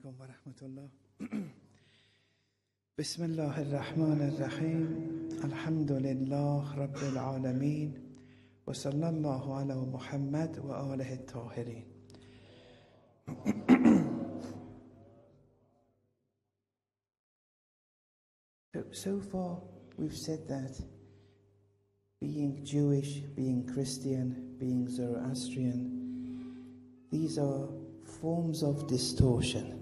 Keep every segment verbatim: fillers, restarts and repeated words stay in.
عليكم ورحمة الله. بسم الله الرحمن الرحيم. الحمد لله رب العالمين وصلى الله على محمد وآله الطاهرين. So, so far we've said that being Jewish, being Christian, being Zoroastrian, these are forms of distortion.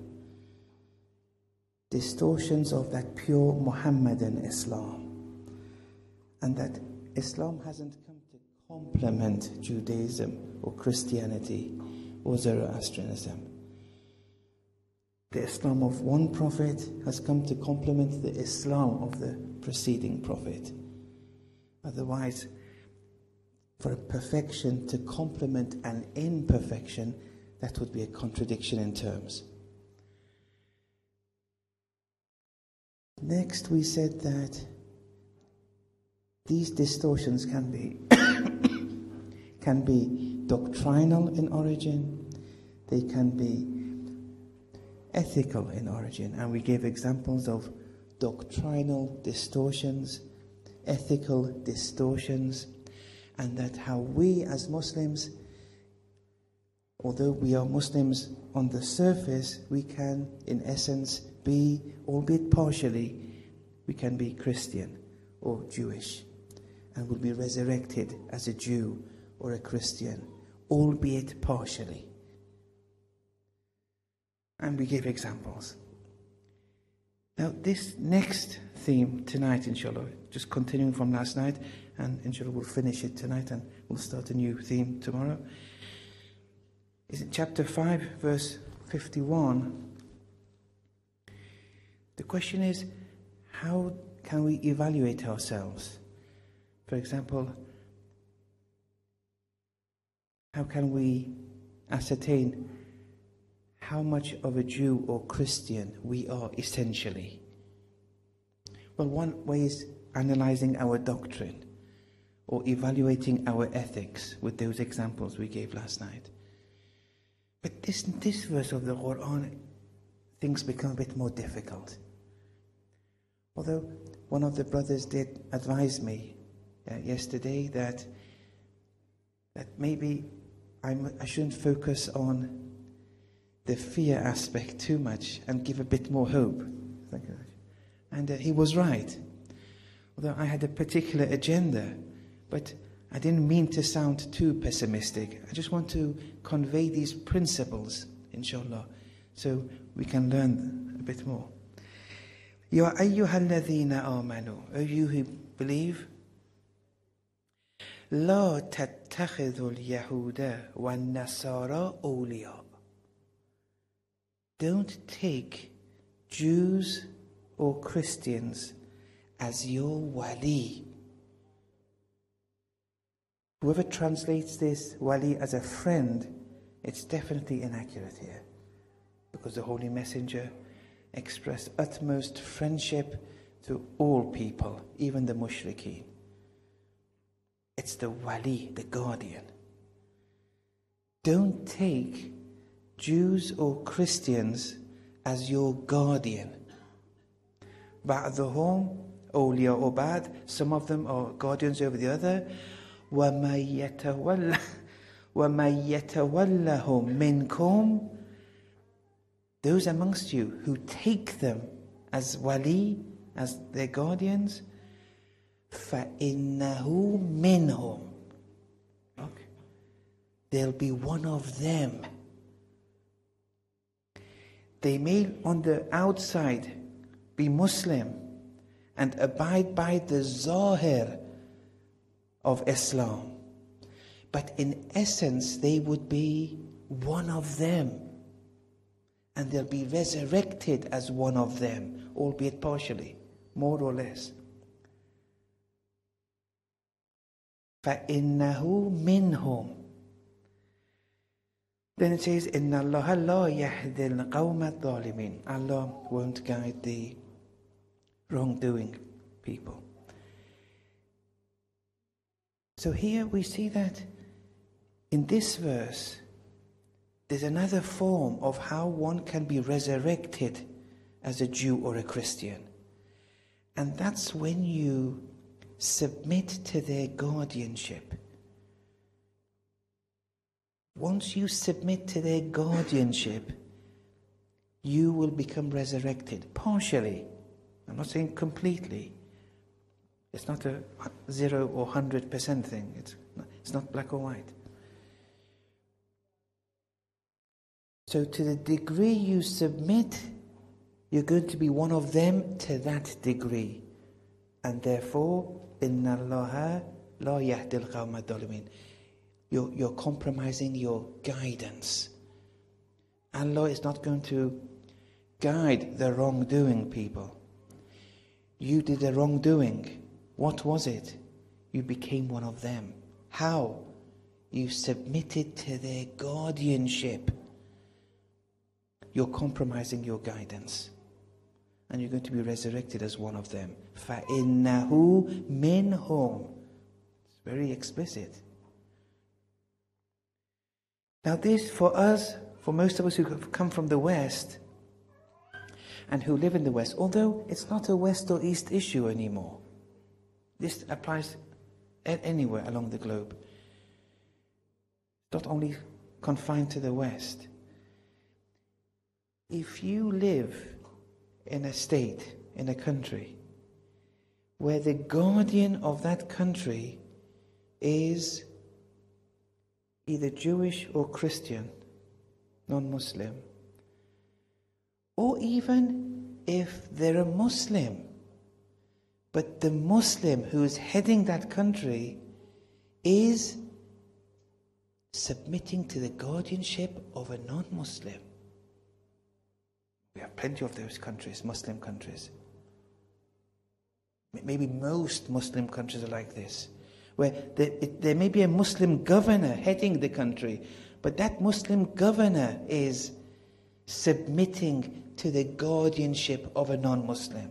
Distortions of that pure Muhammadan Islam. And that Islam hasn't come to complement Judaism or Christianity or Zoroastrianism. The Islam of one prophet has come to complement the Islam of the preceding prophet. Otherwise, for a perfection to complement an imperfection, that would be a contradiction in terms. Next, we said that these distortions can be can be doctrinal in origin, they can be ethical in origin, and we gave examples of doctrinal distortions, ethical distortions, and that how we as Muslims, although we are Muslims on the surface, we can in essence be, albeit partially, we can be Christian or Jewish, and will be resurrected as a Jew or a Christian, albeit partially. And we gave examples. Now this next theme tonight, inshallah, just continuing from last night, and inshallah we'll finish it tonight and we'll start a new theme tomorrow, is in chapter five, verse fifty-one. The question is, how can we evaluate ourselves? For example, how can we ascertain how much of a Jew or Christian we are essentially? Well, one way is analyzing our doctrine or evaluating our ethics with those examples we gave last night. But this, this verse of the Quran, things become a bit more difficult. Although one of the brothers did advise me uh, yesterday that that maybe I'm, I shouldn't focus on the fear aspect too much and give a bit more hope. Thank you. And uh, he was right. Although I had a particular agenda, but I didn't mean to sound too pessimistic. I just want to convey these principles, inshallah, so we can learn a bit more. Ya ayyuhal ladhina amanu, O you who believe, La tattakhidhul yahuda wan nasara awliya. Don't take Jews or Christians as your wali. Whoever translates this wali as a friend, it's definitely inaccurate here, because the Holy Messenger expressed utmost friendship to all people, even the mushrikeen. It's the wali, the guardian. Don't take Jews or Christians as your guardian. Ba'dhuhum awliya'u ba'd, some of them are guardians over the other. وَمَن يَتَوَلَّهُم مِّنكُمْ, those amongst you who take them as wali, as their guardians, فَإِنَّهُ مِنْهُمْ. Look, they'll be one of them. They may on the outside be Muslim and abide by the zahir of Islam, but in essence they would be one of them, and they'll be resurrected as one of them, albeit partially, more or less. فَإِنَّهُ مِنْهُمْ. Then it says, إِنَّ اللَّهَ لَا يَهْدِي الْقَوْمَ الظَّالِمِينَ. Allah won't guide the wrongdoing people. So here we see that in this verse, there's another form of how one can be resurrected as a Jew or a Christian. And that's when you submit to their guardianship. Once you submit to their guardianship, you will become resurrected, partially. I'm not saying completely. It's not a zero or hundred percent thing. It's not, it's not black or white. So to the degree you submit, you're going to be one of them to that degree. And therefore, inna Allaha la yahdil qawma ad-dhalimin. You're, you're compromising your guidance. Allah is not going to guide the wrongdoing people. You did the wrongdoing. What was it? You became one of them. How? You submitted to their guardianship. You're compromising your guidance. And you're going to be resurrected as one of them. فَإِنَّهُ مِنْهُمْ. It's very explicit. Now this, for us, for most of us who have come from the West and who live in the West, although it's not a West or East issue anymore. This applies anywhere along the globe. Not only confined to the West. If you live in a state, in a country, where the guardian of that country is either Jewish or Christian, non-Muslim, or even if they're a Muslim, but the Muslim who is heading that country is submitting to the guardianship of a non-Muslim. We have plenty of those countries, Muslim countries. Maybe most Muslim countries are like this, where there, it, there may be a Muslim governor heading the country, but that Muslim governor is submitting to the guardianship of a non-Muslim.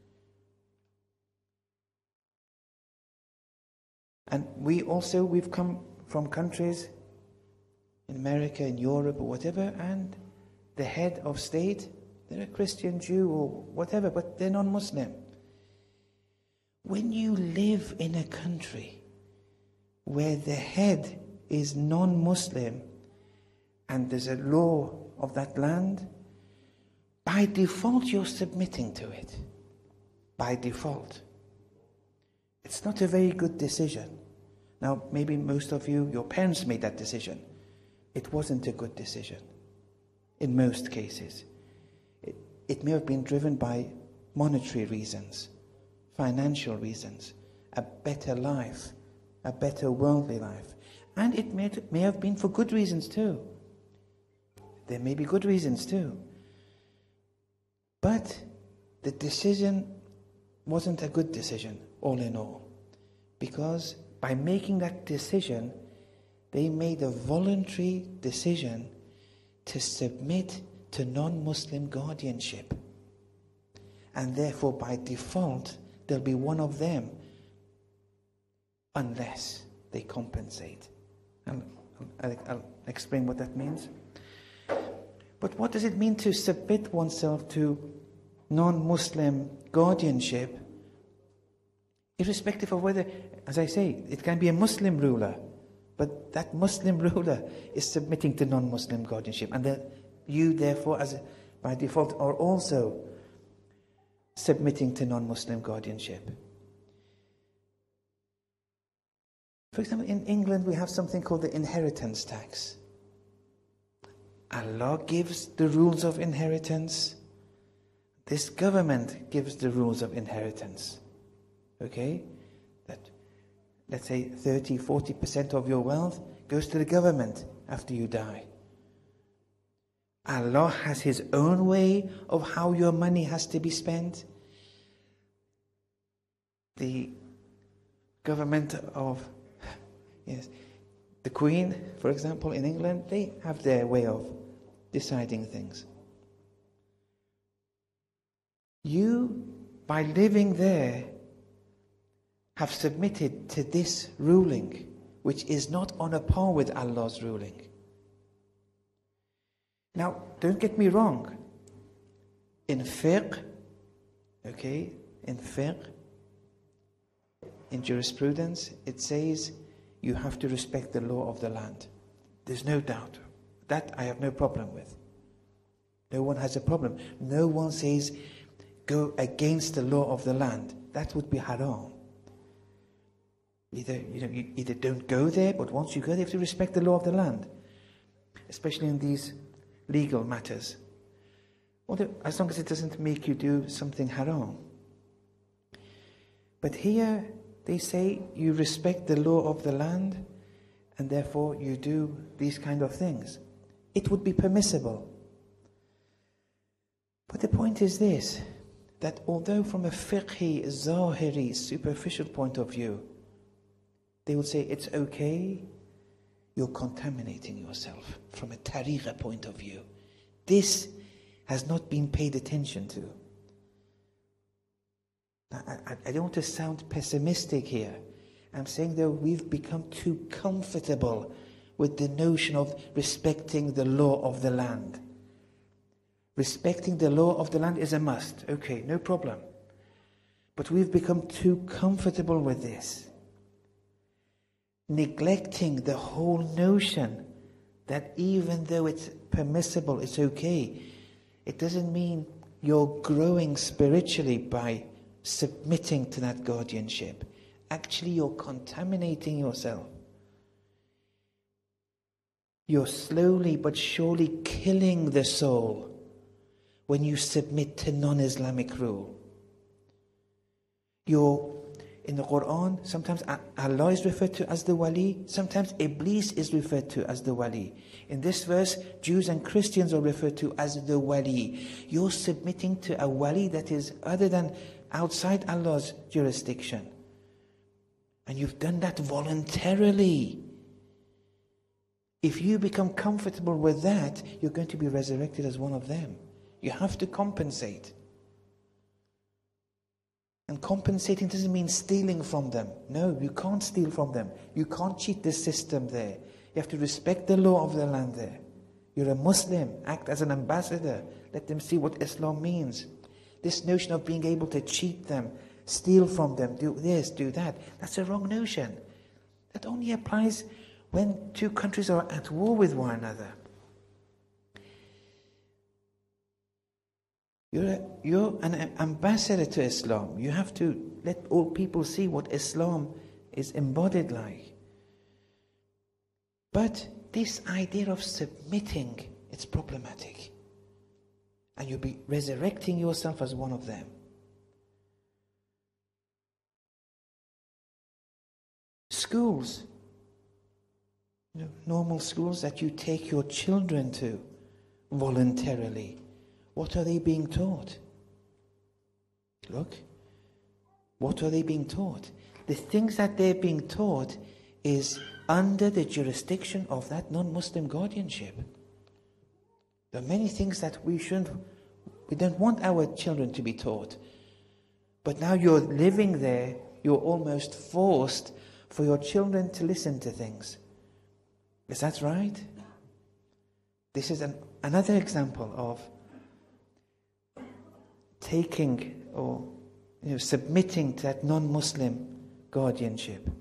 And we also, we've come from countries in America, in Europe or whatever, and the head of state, they're a Christian, Jew or whatever, but they're non-Muslim. When you live in a country where the head is non-Muslim and there's a law of that land, by default you're submitting to it. By default. It's not a very good decision. Now, maybe most of you, your parents made that decision. It wasn't a good decision. In most cases. It, it may have been driven by monetary reasons, financial reasons, a better life, a better worldly life. And it may, may have been for good reasons too. There may be good reasons too. But the decision wasn't a good decision, all in all. Because by making that decision, they made a voluntary decision to submit to non-Muslim guardianship. And therefore, by default, they'll be one of them unless they compensate. I'll, I'll, I'll explain what that means. But what does it mean to submit oneself to non-Muslim guardianship? Irrespective of whether, as I say, it can be a Muslim ruler, but that Muslim ruler is submitting to non-Muslim guardianship, and that you, therefore, as a, by default, are also submitting to non-Muslim guardianship. For example, in England, we have something called the inheritance tax. Allah gives the rules of inheritance. This government gives the rules of inheritance. Okay? That, let's say, thirty, forty percent of your wealth goes to the government after you die. Allah has His own way of how your money has to be spent. The government of, yes, the Queen, for example, in England, they have their way of deciding things. You, by living there, have submitted to this ruling, which is not on a par with Allah's ruling. Now, don't get me wrong. In fiqh, okay, in fiqh, in jurisprudence, it says you have to respect the law of the land. There's no doubt. That I have no problem with. No one has a problem. No one says go against the law of the land. That would be haram. Either, you know, you either don't go there, but once you go there, you have to respect the law of the land. Especially in these legal matters. Although, as long as it doesn't make you do something haram. But here, they say you respect the law of the land, and therefore you do these kind of things. It would be permissible. But the point is this, that although from a fiqhi, zahiri, superficial point of view, they would say it's okay, you're contaminating yourself from a tariqah point of view. This has not been paid attention to. I, I, I don't want to sound pessimistic here. I'm saying that we've become too comfortable with the notion of respecting the law of the land. Respecting the law of the land is a must. Okay, no problem. But we've become too comfortable with this. Neglecting the whole notion that even though it's permissible, it's okay. It doesn't mean you're growing spiritually by submitting to that guardianship. Actually, you're contaminating yourself. You're slowly but surely killing the soul when you submit to non-Islamic rule. You're, in the Quran, sometimes Allah is referred to as the wali, sometimes Iblis is referred to as the wali. In this verse, Jews and Christians are referred to as the wali. You're submitting to a wali that is other than outside Allah's jurisdiction. And you've done that voluntarily. If you become comfortable with that, you're going to be resurrected as one of them. You have to compensate. And compensating doesn't mean stealing from them. No, you can't steal from them. You can't cheat the system there. You have to respect the law of the land there. You're a Muslim. Act as an ambassador. Let them see what Islam means. This notion of being able to cheat them, steal from them, do this, do that, that's a wrong notion. That only applies when two countries are at war with one another. You're, a, you're an ambassador to Islam. You have to let all people see what Islam is embodied like. But this idea of submitting, it's problematic. And you'll be resurrecting yourself as one of them. Schools, you know, normal schools that you take your children to voluntarily. What are they being taught? Look, what are they being taught? The things that they're being taught is under the jurisdiction of that non-Muslim guardianship. There are many things that we shouldn't, we don't want our children to be taught. But now you're living there, you're almost forced for your children to listen to things. Is that right? This is an, another example of taking or you know, submitting to that non-Muslim guardianship.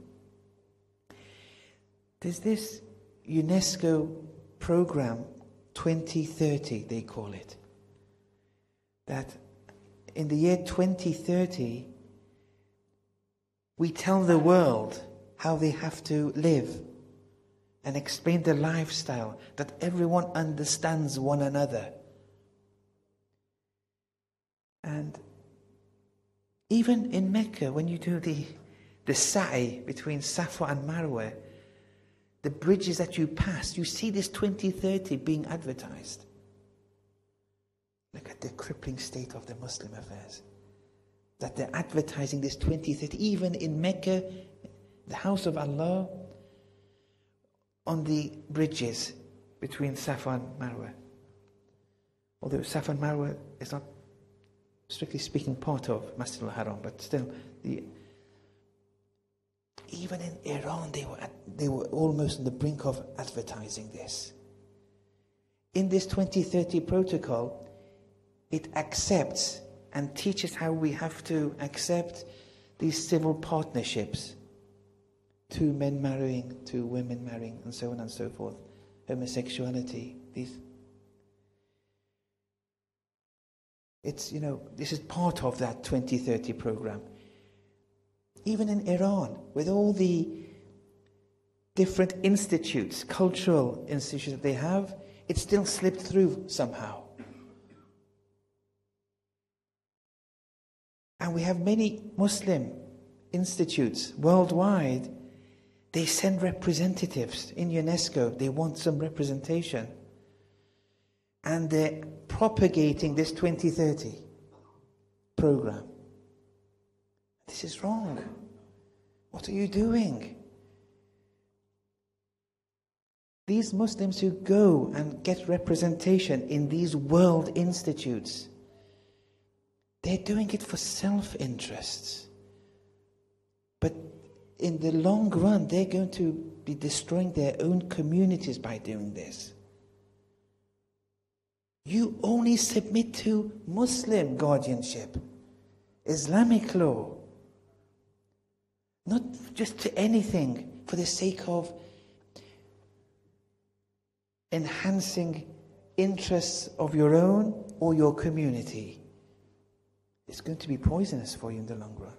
There's this UNESCO program, twenty thirty they call it, that in the year twenty thirty we tell the world how they have to live and explain the lifestyle, that everyone understands one another. And even in Mecca, when you do the, the sa'i between Safa and Marwa, the bridges that you pass, you see this twenty thirty being advertised. Look at the crippling state of the Muslim affairs. That they're advertising this twenty thirty, even in Mecca, the house of Allah, on the bridges between Safa and Marwa. Although Safa and Marwa is not, strictly speaking, part of Masjid al-Haram, but still, the, even in Iran, they were, at, they were almost on the brink of advertising this. in this twenty thirty protocol, it accepts and teaches how we have to accept these civil partnerships. Two men marrying, two women marrying, and so on and so forth. Homosexuality, these. It's, you know, this is part of that twenty thirty program. Even in Iran, with all the different institutes, cultural institutions that they have, it still slipped through somehow. And we have many Muslim institutes worldwide. They send representatives in UNESCO. They want some representation. And they're propagating this twenty thirty program. This is wrong. What are you doing? These Muslims who go and get representation in these world institutes, they're doing it for self-interests. But in the long run, they're going to be destroying their own communities by doing this. You only submit to Muslim guardianship, Islamic law. Not just to anything for the sake of enhancing interests of your own or your community. It's going to be poisonous for you in the long run.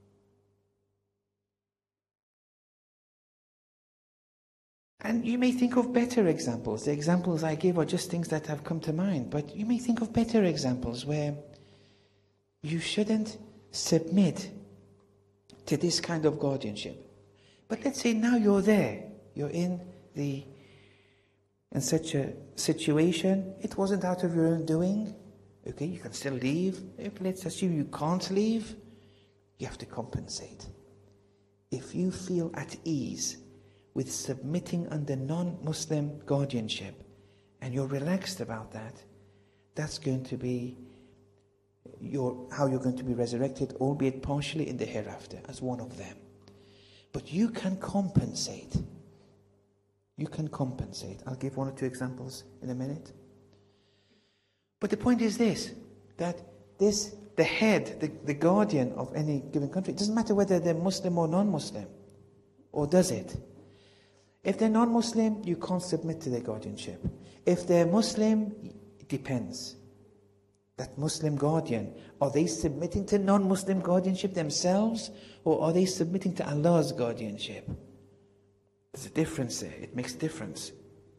And you may think of better examples. The examples I give are just things that have come to mind. But you may think of better examples where you shouldn't submit to this kind of guardianship. But let's say now you're there. You're in the in such a situation. It wasn't out of your own doing. Okay, you can still leave. If let's assume you can't leave, you have to compensate. If you feel at ease with submitting under non-Muslim guardianship, and you're relaxed about that, that's going to be your, how you're going to be resurrected, albeit partially in the hereafter, as one of them. But you can compensate. You can compensate. I'll give one or two examples in a minute. But the point is this, that this, the head, the, the guardian of any given country, it doesn't matter whether they're Muslim or non-Muslim, or does it? If they're non-Muslim, you can't submit to their guardianship. If they're Muslim, it depends. That Muslim guardian, are they submitting to non-Muslim guardianship themselves, or are they submitting to Allah's guardianship? There's a difference there. It makes a difference.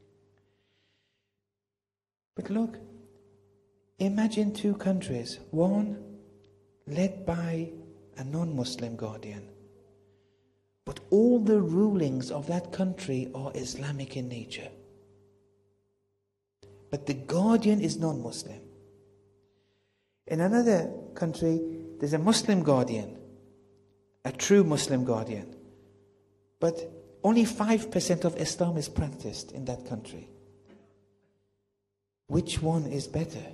But look, imagine two countries. One led by a non-Muslim guardian. But all the rulings of that country are Islamic in nature. But the guardian is non-Muslim. In another country, there's a Muslim guardian, a true Muslim guardian. But only five percent of Islam is practiced in that country. Which one is better?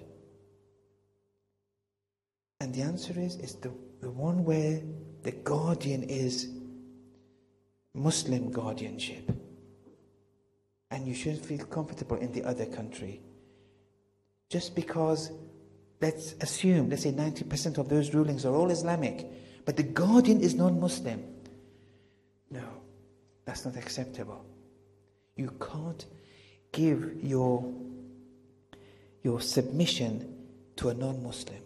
And the answer is, is the, the one where the guardian is Muslim guardianship. And you shouldn't feel comfortable in the other country. Just because, let's assume, let's say ninety percent of those rulings are all Islamic, but the guardian is non-Muslim. No, that's not acceptable. You can't give your, your submission to a non-Muslim.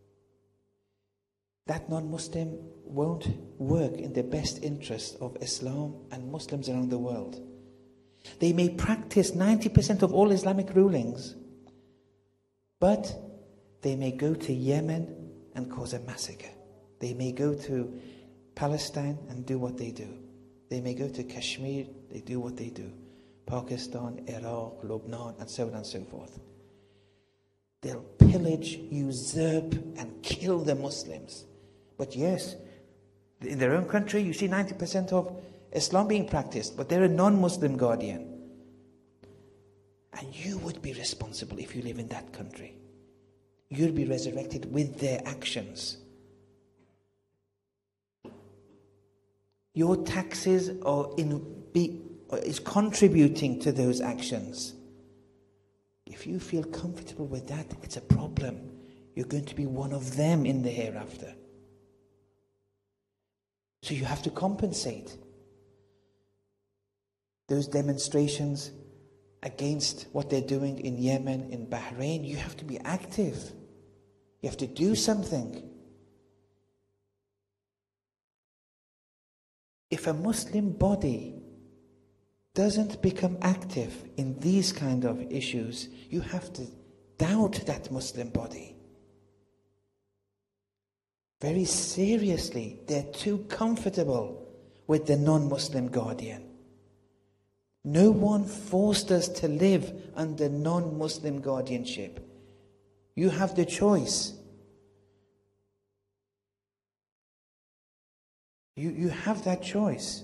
That non-Muslim won't work in the best interest of Islam and Muslims around the world. They may practice ninety percent of all Islamic rulings, but they may go to Yemen and cause a massacre. They may go to Palestine and do what they do. They may go to Kashmir, they do what they do. Pakistan, Iraq, Lebanon, and so on and so forth. They'll pillage, usurp, and kill the Muslims. But yes, in their own country, you see ninety percent of Islam being practiced, but they're a non-Muslim guardian. And you would be responsible if you live in that country. You'll be resurrected with their actions. Your taxes are in, be, is contributing to those actions. If you feel comfortable with that, it's a problem. You're going to be one of them in the hereafter. So you have to compensate. Those demonstrations against what they're doing in Yemen, in Bahrain, you have to be active. You have to do something. If a Muslim body doesn't become active in these kind of issues, you have to doubt that Muslim body. Very seriously, they're too comfortable with the non-Muslim guardian. No one forced us to live under non-Muslim guardianship. You have the choice. You, you have that choice.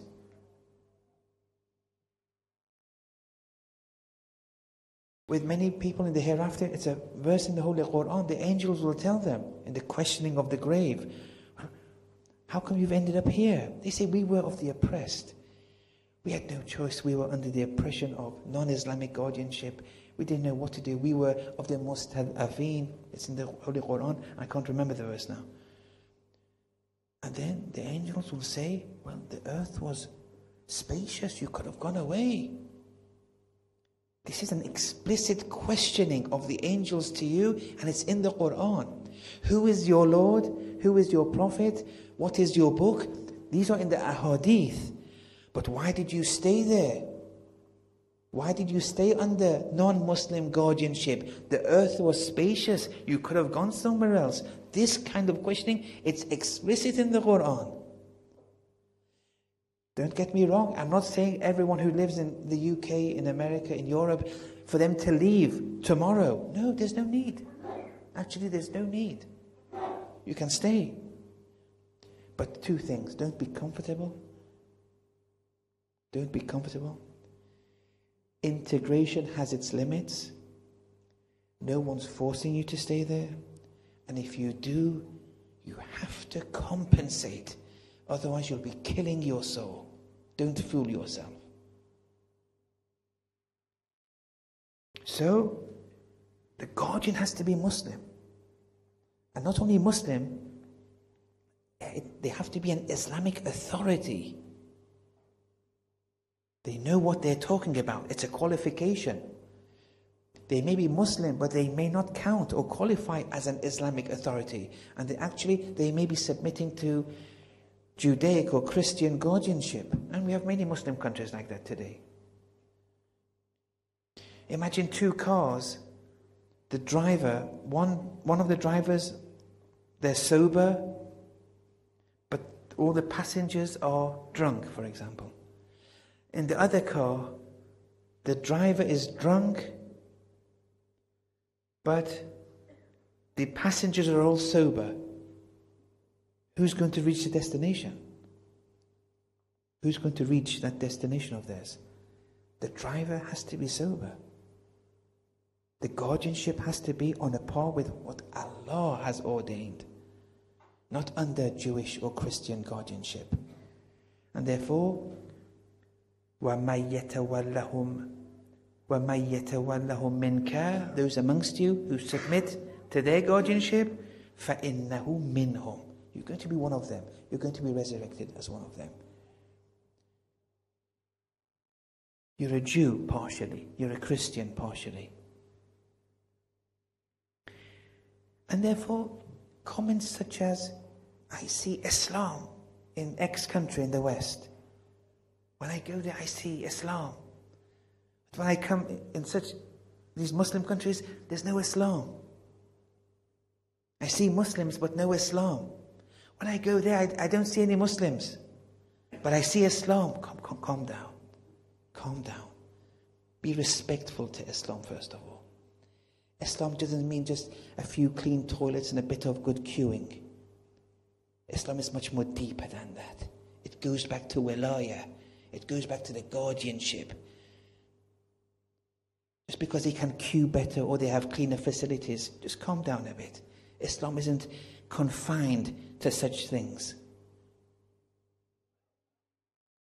With many people in the hereafter, it's a verse in the Holy Quran, the angels will tell them in the questioning of the grave, how come you've ended up here? They say, we were of the oppressed. We had no choice. We were under the oppression of non-Islamic guardianship. We didn't know what to do. We were of the mustad'afin. It's in the Holy Quran. I can't remember the verse now. And then the angels will say, well, the earth was spacious. You could have gone away. This is an explicit questioning of the angels to you, and it's in the Quran. Who is your Lord? Who is your Prophet? What is your book? These are in the ahadith. But why did you stay there? Why did you stay under non-Muslim guardianship? The earth was spacious. You could have gone somewhere else. This kind of questioning, it's explicit in the Quran. Don't get me wrong. I'm not saying everyone who lives in the U K, in America, in Europe, for them to leave tomorrow. No, there's no need. Actually, there's no need. You can stay. But two things. Don't be comfortable. Don't be comfortable. Integration has its limits. No one's forcing you to stay there. And if you do, you have to compensate. Otherwise, you'll be killing your soul. Don't fool yourself. So, the guardian has to be Muslim. And not only Muslim, they have to be an Islamic authority. They know what they're talking about. It's a qualification. They may be Muslim, but they may not count or qualify as an Islamic authority. And they actually, they may be submitting to Judaic or Christian guardianship. And we have many Muslim countries like that today. Imagine two cars. The driver, one, one of the drivers, they're sober, but all the passengers are drunk, for example. In the other car, the driver is drunk, but the passengers are all sober. Who's going to reach the destination? Who's going to reach that destination of theirs? The driver has to be sober. The guardianship has to be on a par with what Allah has ordained, not under Jewish or Christian guardianship. And therefore, وَمَن يَتَوَلَّهُمْ وَمَن يَتَوَلَّهُمْ مِنْكَ, those amongst you who submit to their guardianship, فَإِنَّهُ مِنْهُمْ, you're going to be one of them. You're going to be resurrected as one of them. You're a Jew partially. You're a Christian partially. And therefore, comments such as, I see Islam in X country in the West. When I go there, I see Islam. But when I come in such these Muslim countries, there's no Islam. I see Muslims, but no Islam. When I go there, I, I don't see any Muslims, but I see Islam. Calm, calm, calm down. Calm down. Be respectful to Islam, first of all. Islam doesn't mean just a few clean toilets and a bit of good queuing. Islam is much more deeper than that. It goes back to wilaya. It goes back to the guardianship. Just because they can queue better or they have cleaner facilities, just calm down a bit. Islam isn't confined to such things.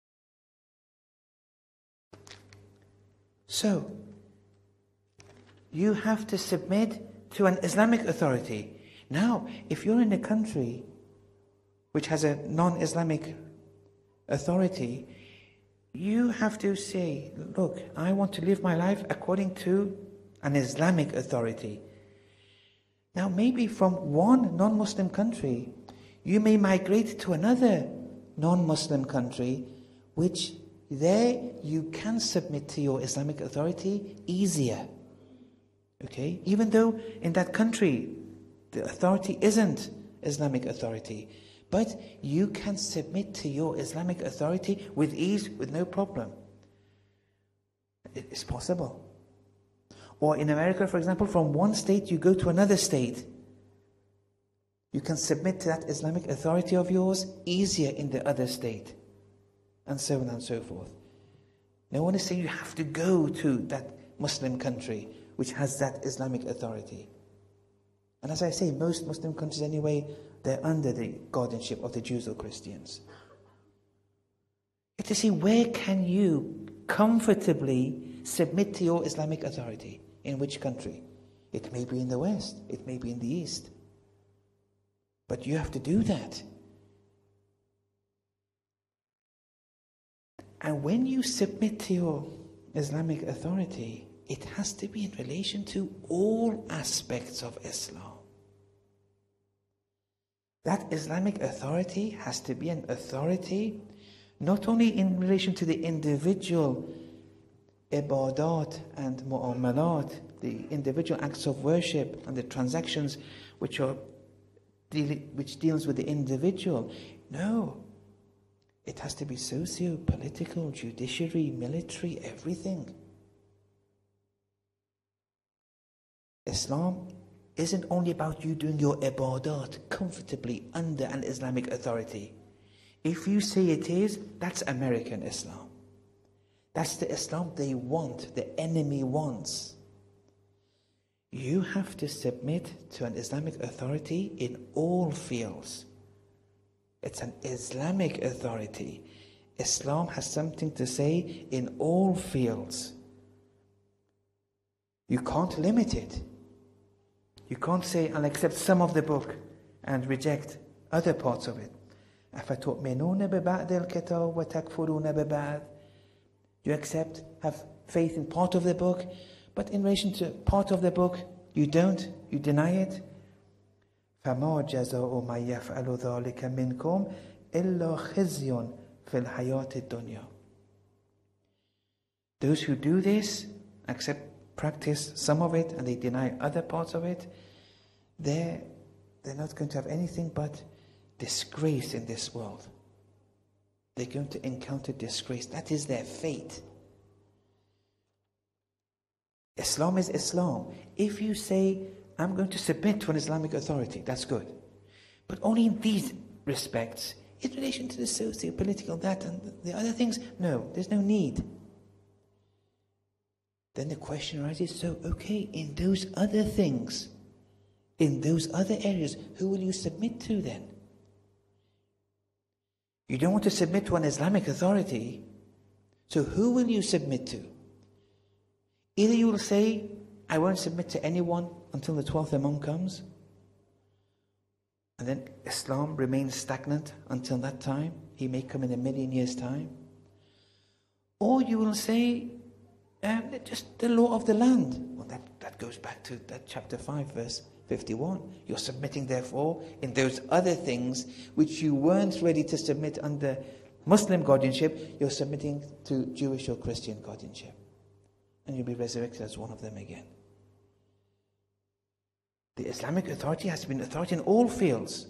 So, you have to submit to an Islamic authority. Now, if you're in a country which has a non-Islamic authority, you have to say, look, I want to live my life according to an Islamic authority. Now, maybe from one non-Muslim country, you may migrate to another non-Muslim country, which there you can submit to your Islamic authority easier. Okay? Even though in that country, the authority isn't Islamic authority. But you can submit to your Islamic authority with ease, with no problem. It's possible. Or in America, for example, from one state you go to another state. You can submit to that Islamic authority of yours easier in the other state. And so on and so forth. No one is saying you have to go to that Muslim country which has that Islamic authority. And as I say, most Muslim countries anyway, they're under the guardianship of the Jews or Christians. You have to see, where can you comfortably submit to your Islamic authority? In which country? It may be in the West, it may be in the East. But you have to do that. And when you submit to your Islamic authority, it has to be in relation to all aspects of Islam. That Islamic authority has to be an authority not only in relation to the individual ibadat and mu'amalat, the individual acts of worship and the transactions which are which deals with the individual. No. It has to be socio-political, judiciary, military, everything. Islam isn't only about you doing your ibadat comfortably under an Islamic authority. If you say it is, that's American Islam. That's the Islam they want, the enemy wants. You have to submit to an Islamic authority in all fields. It's an Islamic authority. Islam has something to say in all fields. You can't limit it. You can't say, I'll accept some of the book and reject other parts of it. أَفَتُؤْمِنُونَ بِبَعْدِ الْكِتَابِ وَتَكْفُرُونَ بِبَعْدِ. You accept, have faith in part of the book, but in relation to part of the book, you don't, you deny it. فَمَا جَزَاءُ مَنْ يَفْعَلُ ذَلِكَ مِنْكُمْ إِلَّا خِزْيٌ فِي الْحَيَاةِ الدُّنْيَا. Those who do this, accept, practice some of it, and they deny other parts of it, they're, they're not going to have anything but disgrace in this world. They're going to encounter disgrace. That is their fate. Islam is Islam. If you say, I'm going to submit to an Islamic authority, that's good. But only in these respects, in relation to the socio-political, that and the other things, no, there's no need. Then the question arises, so okay, in those other things, in those other areas, who will you submit to then? You don't want to submit to an Islamic authority, so who will you submit to? Either you will say, I won't submit to anyone until the twelfth Imam comes, and then Islam remains stagnant until that time. He may come in a million years' time. Or you will say, um, just the law of the land. Well, that, that goes back to that chapter five, verse fifty-one. You're submitting, therefore, in those other things which you weren't ready to submit under Muslim guardianship, you're submitting to Jewish or Christian guardianship. And you'll be resurrected as one of them again. The Islamic authority has been authority in all fields.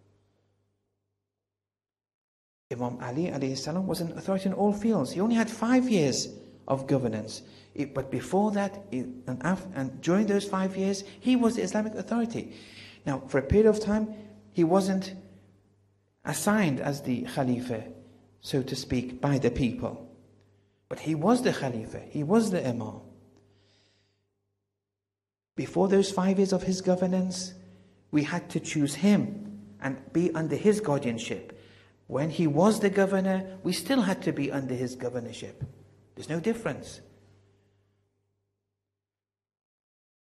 Imam Ali alayhi salam was an authority in all fields. He only had five years of governance. It, but before that, it, and, after, and during those five years, he was the Islamic authority. Now, for a period of time, he wasn't assigned as the Khalifa, so to speak, by the people. But he was the Khalifa, he was the Imam. Before those five years of his governance, we had to choose him and be under his guardianship. When he was the governor, we still had to be under his governorship. There's no difference.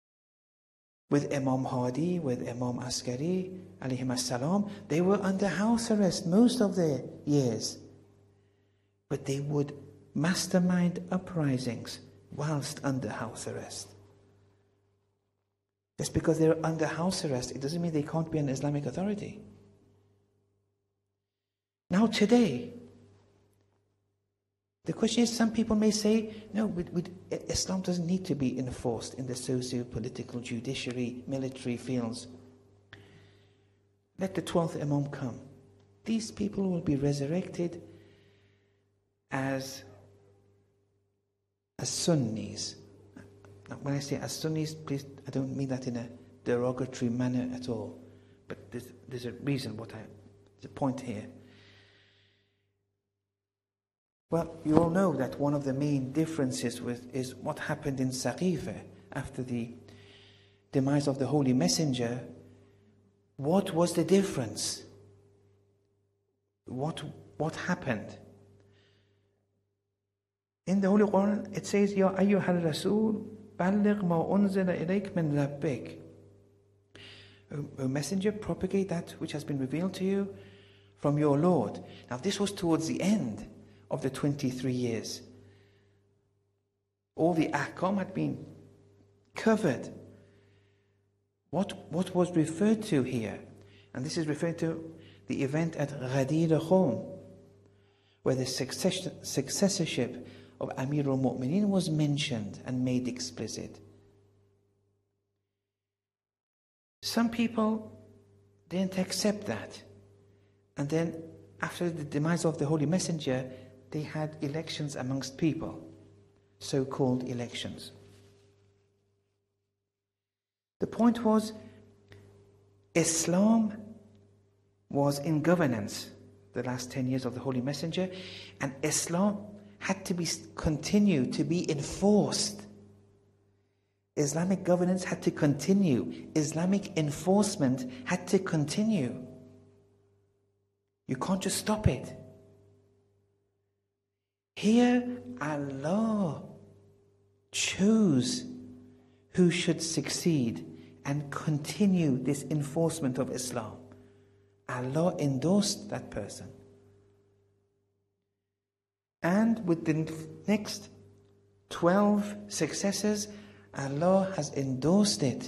with Imam Hadi, with Imam Askari, alayhim as-salam, they were under house arrest most of their years. But they would mastermind uprisings whilst under house arrest. Just because they're under house arrest, it doesn't mean they can't be an Islamic authority. Now today, the question is, some people may say, no, we, we, Islam doesn't need to be enforced in the socio-political, judiciary, military fields. Let the twelfth Imam come. These people will be resurrected as, as Sunnis. Now, when I say as Sunnis, please, I don't mean that in a derogatory manner at all. But there's, there's a reason, what I, there's a point here. Well, you all know that one of the main differences with is what happened in Saqifa after the demise of the Holy Messenger. What was the difference? What, what happened? In the Holy Quran, it says, Ya ayyuhal rasul, balligh ma unzila ilayk min rabbik. O messenger, propagate that which has been revealed to you from your Lord. Now, this was towards the end of the twenty-three years. All the ahkam had been covered. What, what was referred to here? And this is referred to the event at Ghadir Khum, where the success, successorship of Amir al-Mu'mineen was mentioned and made explicit. Some people didn't accept that. And then, after the demise of the Holy Messenger, they had elections amongst people, so-called elections. The point was, Islam was in governance the last ten years of the Holy Messenger, and Islam had to be continue to be enforced. Islamic governance had to continue. Islamic enforcement had to continue. You can't just stop it. Here, Allah chose who should succeed and continue this enforcement of Islam. Allah endorsed that person. And with the next twelve successors, Allah has endorsed it.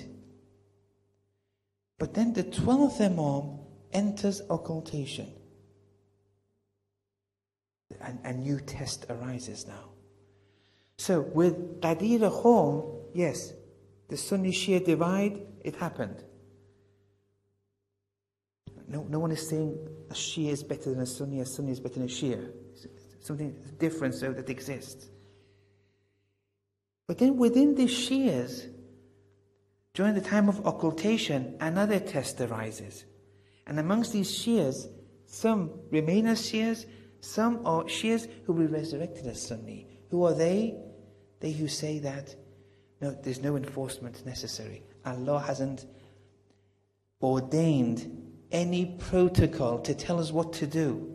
But then the twelfth Imam enters occultation. A, a new test arises now. So with Ghadir Khum, yes, the Sunni Shia divide, it happened. No, no one is saying a Shia is better than a Sunni, a Sunni is better than a Shia. Something different so that exists. But then within the Shias, during the time of occultation, another test arises. And amongst these Shias, some remain as Shias, some are Shias who will be resurrected as Sunni. Who are they? They who say that, no, there's no enforcement necessary. Allah hasn't ordained any protocol to tell us what to do.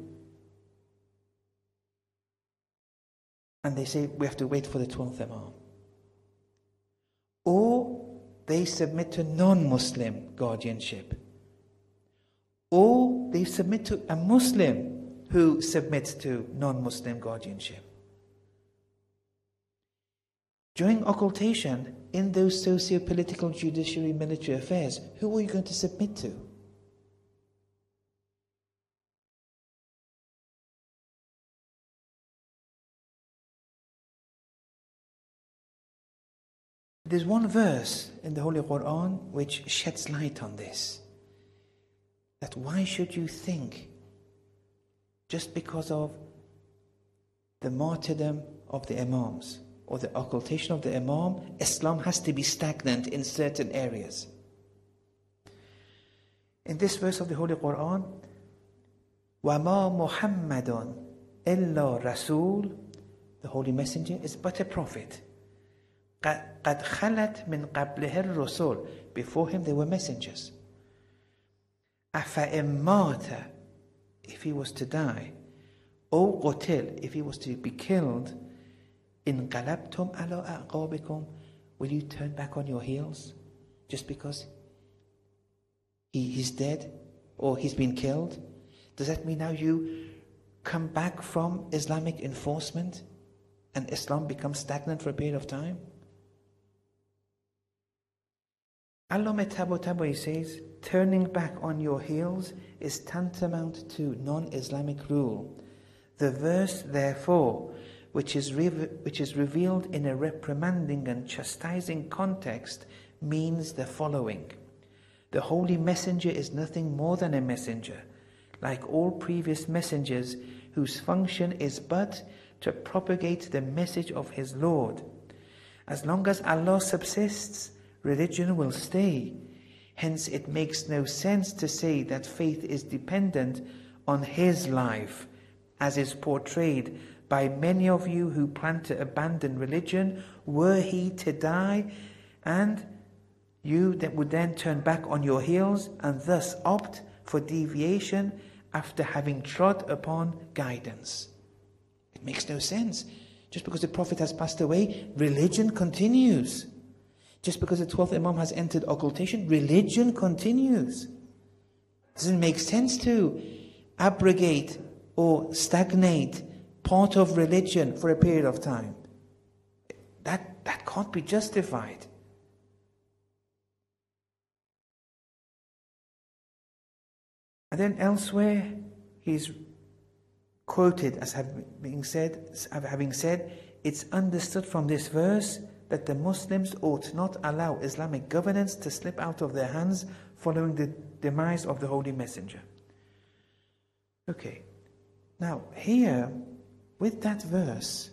And they say we have to wait for the twelfth Imam. Or they submit to non-Muslim guardianship. Or they submit to a Muslim who submits to non-Muslim guardianship. During occultation, in those socio-political, judiciary, military affairs, who are you going to submit to? There's one verse in the Holy Quran which sheds light on this. That why should you think, just because of the martyrdom of the Imams or the occultation of the Imam, Islam has to be stagnant in certain areas. In this verse of the Holy Quran, وَمَا مُحَمَّدٌ إِلَّا رَسُولٌ, the Holy Messenger is but a prophet. قَدْ خَلَتْ مِنْ قَبْلِهِ الرُّسُولُ, before him there were messengers. أَفَإِن مَاتَ, if he was to die, أو قُتِلْ, if he was to be killed, إِنْ قَلَبْتُمْ عَلَىٰ أَعْقَابِكُمْ, will you turn back on your heels? just because he, he's dead or he's been killed? Does that mean now you come back from Islamic enforcement and Islam becomes stagnant for a period of time? Allama Tabatabai says, turning back on your heels is tantamount to non-Islamic rule. The verse, therefore, which is, re- which is revealed in a reprimanding and chastising context, means the following. The Holy Messenger is nothing more than a messenger, like all previous messengers, whose function is but to propagate the message of his Lord. As long as Allah subsists, religion will stay. Hence it makes no sense to say that faith is dependent on his life, as is portrayed by many of you who plan to abandon religion were he to die, and you that would then turn back on your heels and thus opt for deviation after having trod upon guidance. It makes no sense. Just because the Prophet has passed away, religion continues. Just because the twelfth Imam has entered occultation, religion continues. It doesn't make sense to abrogate or stagnate part of religion for a period of time. That, that can't be justified. And then elsewhere, he's quoted as having said, having said, it's understood from this verse that the Muslims ought not allow Islamic governance to slip out of their hands following the demise of the Holy Messenger. Okay, now here, with that verse,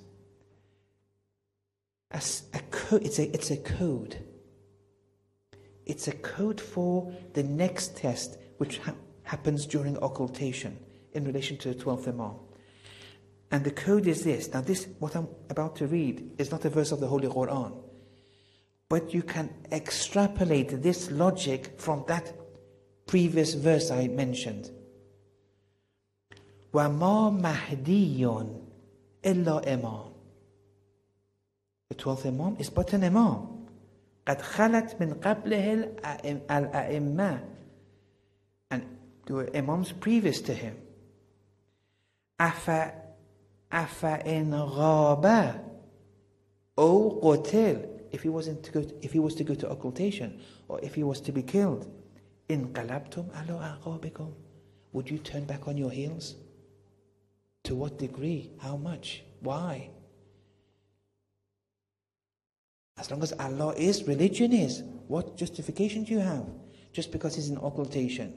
as a co- it's, a, it's a code. It's a code for the next test, which ha- happens during occultation in relation to the twelfth Imam. And the code is this. Now this, what I'm about to read, is not a verse of the Holy Quran. But you can extrapolate this logic from that previous verse I mentioned. وَمَا مَهْدِيٌّ إِلَّا إِمَامٌ. The twelfth Imam is but an Imam. قَدْ خَلَتْ مِنْ قَبْلِهِ الْأَئِمَّةِ. And there were Imams previous to him. أَفَ أَفَإِنْ غَابَ أَوْ قُتِلْ. If he wasn't to go to, if he was to go to occultation, or if he was to be killed, انقلبتم على أعقابكم. Would you turn back on your heels? To what degree? How much? Why? As long as Allah is, religion is. What justification do you have? Just because he's in occultation.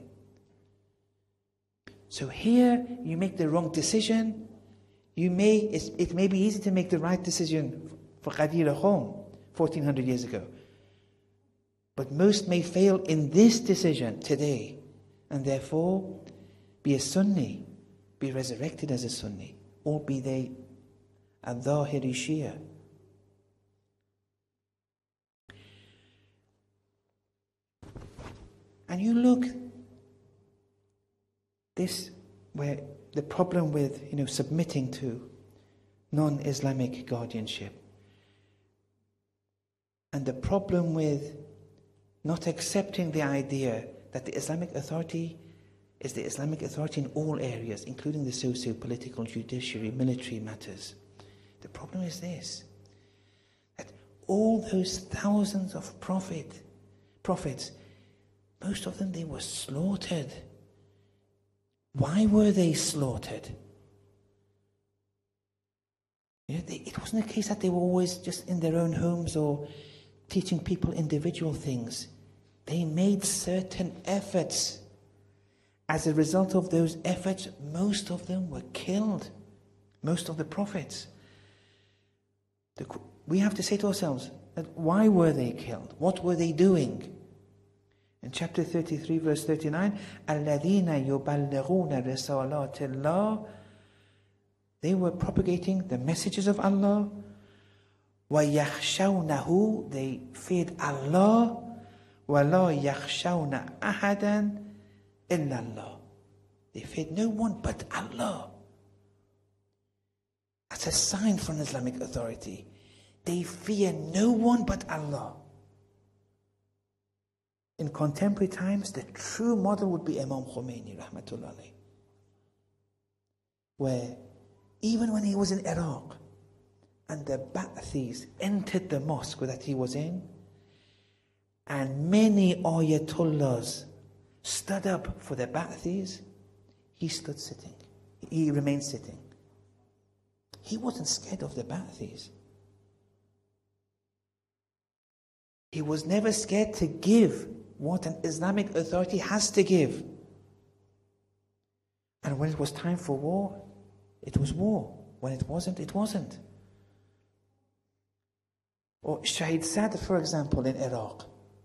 So here you make the wrong decision. You may, it's, it may be easy to make the right decision for Ghadir Khum fourteen hundred years ago. But most may fail in this decision today. And therefore, be a Sunni, be resurrected as a Sunni, or be they a Dhahiri Shia. And you look, this, where the problem with, you know, submitting to non-Islamic guardianship, and the problem with not accepting the idea that the Islamic authority is the Islamic authority in all areas, including the socio-political, judiciary, military matters. The problem is this, that all those thousands of prophet, prophets, most of them, they were slaughtered. Why were they slaughtered? You know, they, it wasn't a case that they were always just in their own homes or teaching people individual things. They made certain efforts. As a result of those efforts, most of them were killed. Most of the prophets. The, we have to say to ourselves, that why were they killed? What were they doing? In chapter thirty-three, verse thirty-nine, الَّذِينَ يُبَلِّغُونَ رِسَالَاتِ اللَّهِ. They were propagating the messages of Allah. وَيَخْشَوْنَهُ. They feared Allah. وَلَا يَخْشَوْنَ أَحَدًا إِلَّا اللَّهِ. They feared no one but Allah. That's a sign from Islamic authority. They fear no one but Allah. in contemporary times, the true model would be Imam Khomeini, rahmatullah alayh, where even when he was in Iraq and the Ba'athis entered the mosque that he was in, and many ayatollahs stood up for the Ba'athis, he stood sitting. He remained sitting. He wasn't scared of the Ba'athis. He was never scared to give what an Islamic authority has to give. And when it was time for war, it was war. When it wasn't, it wasn't. Or Shahid Sadr, for example, in Iraq.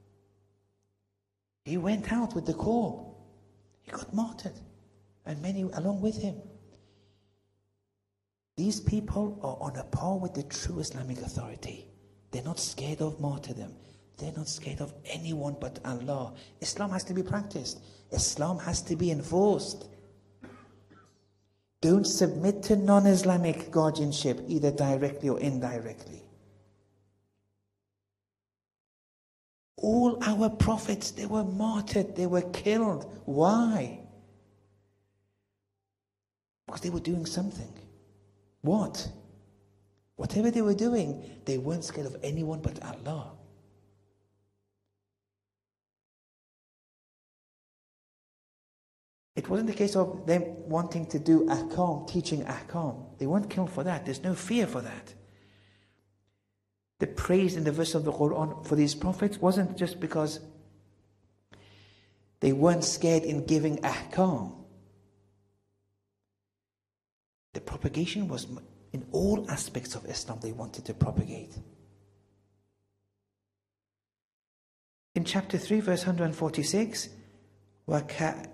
He went out with the call. He got martyred, and many along with him. These people are on a par with the true Islamic authority. They're not scared of martyrdom. They're not scared of anyone but Allah. Islam has to be practiced. Islam has to be enforced. Don't submit to non-Islamic guardianship, either directly or indirectly. All our prophets, they were martyred, they were killed. Why? Because they were doing something. What? Whatever they were doing, they weren't scared of anyone but Allah. It wasn't the case of them wanting to do ahkam, teaching ahkam. They weren't killed for that. There's no fear for that. The praise in the verse of the Quran for these prophets wasn't just because they weren't scared in giving ahkam. The propagation was in all aspects of Islam they wanted to propagate. In chapter three, verse one forty-six, وَكَأَيٍّ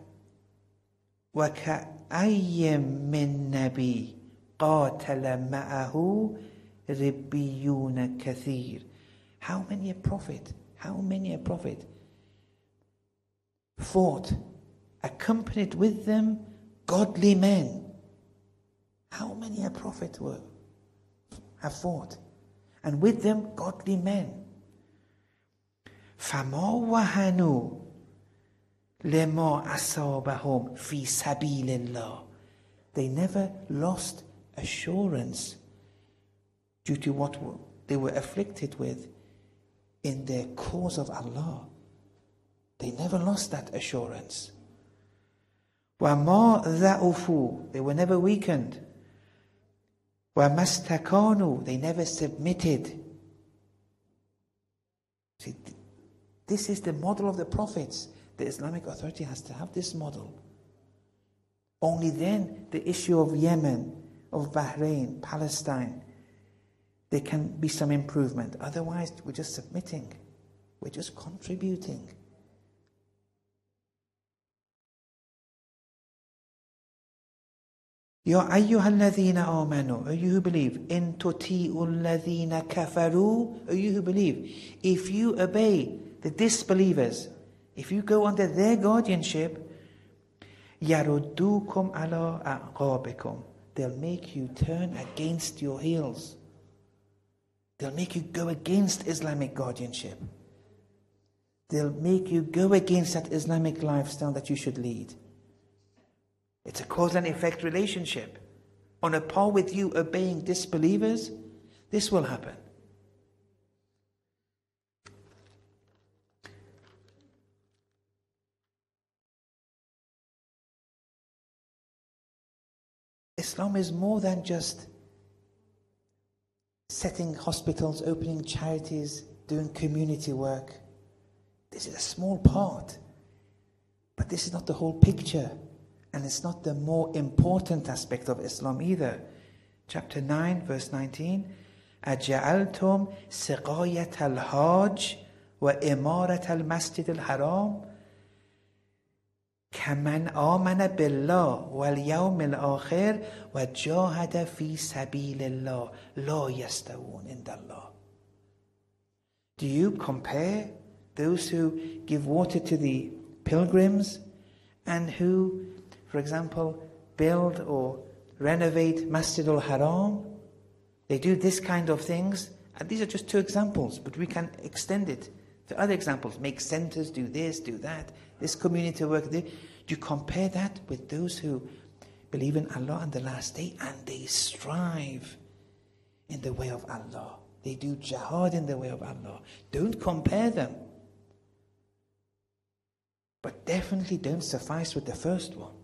مِّن نَبِيٍّ قَاتَلَ مَعَهُ رِبِّيُّونَ كَثِيرٌ. How many a prophet, how many a prophet fought, accompanied with them godly men. How many a prophet were, have fought, and with them godly men. فَمَا وَهَنُوا لِمَا أَصَابَهُمْ فِي سَبِيلِ اللَّهِ. They never lost assurance due to what they were afflicted with in their cause of Allah. They never lost that assurance. وَمَا ضَعُفُوا. They were never weakened. وَمَا اسْتَكَانُوا. They never submitted. See, this is the model of the prophets. The Islamic authority has to have this model. Only then the issue of Yemen, of Bahrain, Palestine, there can be some improvement. Otherwise, we're just submitting. We're just contributing. Ya ayyuhalladhina amanu, O you who believe, in tuti'u alladhina kafaru, O you who believe, if you obey the disbelievers, if you go under their guardianship, yaruddukum ala a'qabikum, they'll make you turn against your heels. They'll make you go against Islamic guardianship. They'll make you go against that Islamic lifestyle that you should lead. It's a cause and effect relationship. On a par with you obeying disbelievers, this will happen. Islam is more than just setting hospitals, opening charities, doing community work. This is a small part. But this is not the whole picture. And it's not the more important aspect of Islam either. Chapter nine, verse nineteen. أَجَعَلْتُمْ سِقَايَةَ الْحَاجِ وَإِمَارَةَ الْمَسْجِدِ الْحَرَامِ كَمَنْ آمَنَ بِاللَّهِ وَالْيَوْمِ الْآخِرِ وَجَاهَدَ فِي سَبِيلِ اللَّهِ لَا يَسْتَوُونَ عِنْدَ اللَّهِ. Do you compare those who give water to the pilgrims and who, for example, build or renovate Masjid al-Haram? They do this kind of things. And these are just two examples, but we can extend it The other examples, make centers, do this, do that, this community work. Do you compare that with those who believe in Allah and the last day and they strive in the way of Allah? They do jihad in the way of Allah. Don't compare them. But definitely don't suffice with the first one.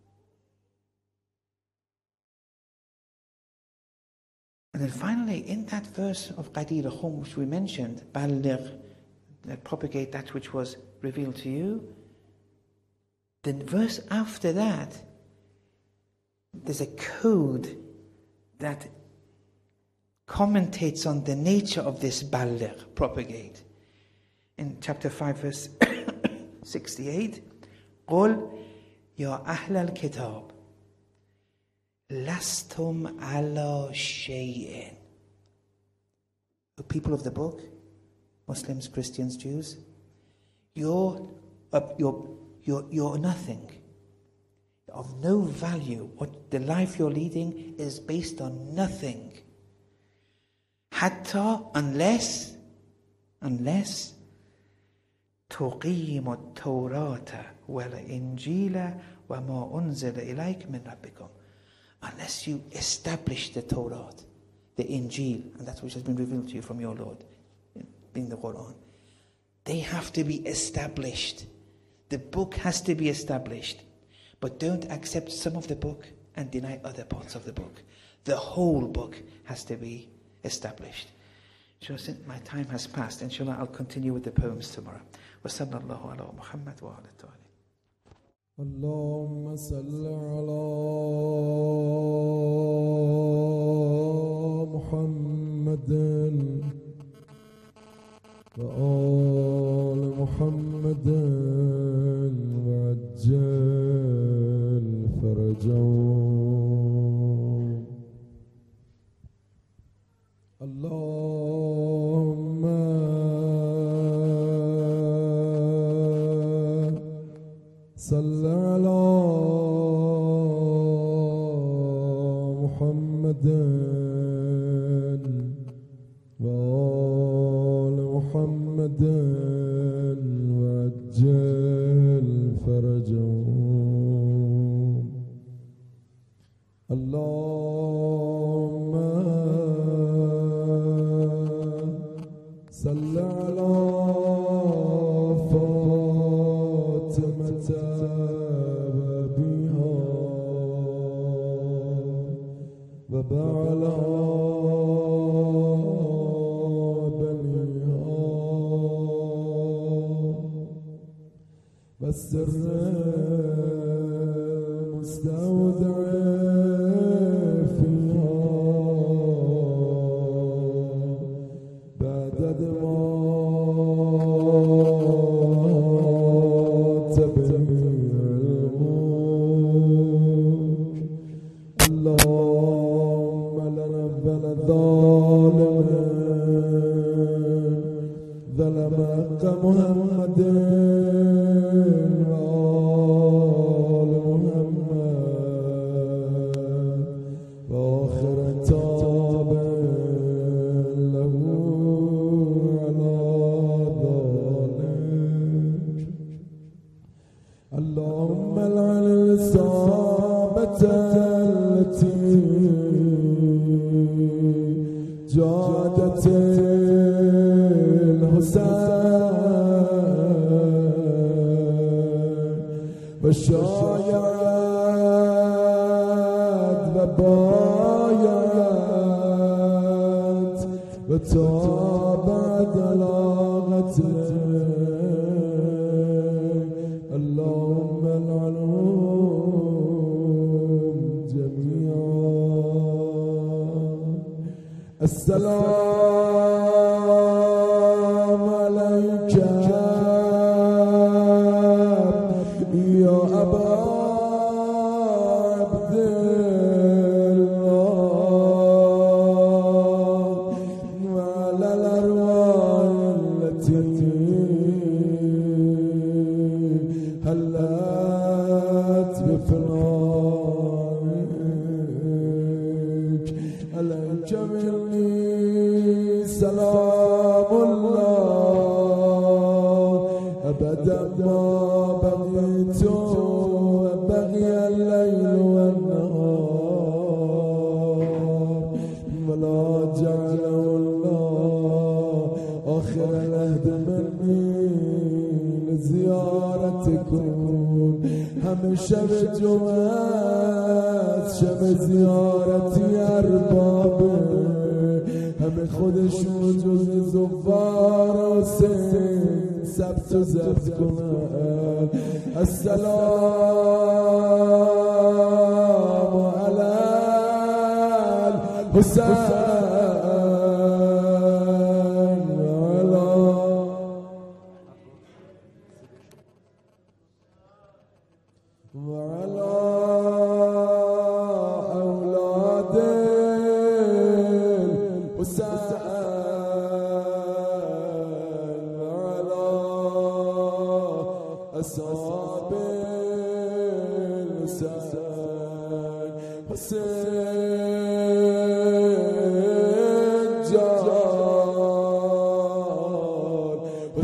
And then finally, in that verse of Qadir Khum, which we mentioned, Balligh, propagate that which was revealed to you. The verse after that, there's a code that commentates on the nature of this Balligh, propagate. In chapter five, verse sixty-eight, قُلْ يَا أَهْلَ الْكِتَابِ لَسْتُمْ عَلَى شَيْءٍ. The people of the book, Muslims, Christians, Jews, you're, uh, you're, you're, you're nothing. Of no value. What the life you're leading is based on nothing. Hatta, unless, unless تقيم التوراة والإنجيل وما أنزل إليك من ربكم. Unless you establish the Torah, the Injil, and that which has been revealed to you from your Lord, being the Quran. They have to be established. The book has to be established. But don't accept some of the book and deny other parts of the book. The whole book has to be established. So since my time has passed, inshallah, I'll continue with the poems tomorrow. Wa sallallahu ala Muhammad wa ala ta'ala. اللهم صل على محمد وآل محمد وعجل فرجهم. اللهم صل على محمد وآل محمد وعجل فرجهم. اللهم صل على فاطمة وأبيها وبعلها بنيها والسر مستودع فيها بعدد ما تبني الملك. اللهم لنبل الظالمين ظلم حق محمد وآل محمد وآخر تابع له على ذلك. اللهم لعن الإصابة التي جادت الحسين وشايعت وبايعت وتابعت على قتله. اللهم لعنهم جميعا. السلام عليك يا أبا عبد الله وعلى الأرواح التي هلت بفنائك. عليك مني سلام الله لما بقيت بقي الليل والنهار ولا جعله الله آخر العهد مني لزيارتكم. همه شب جمعه شب زیارتی اربابه، همه خودشون جز زوار و سین ثبت و ضبط کنن. السلام علی الحسین وعلى أولاد الحسين وعلى أصحاب الحسين. حسين جان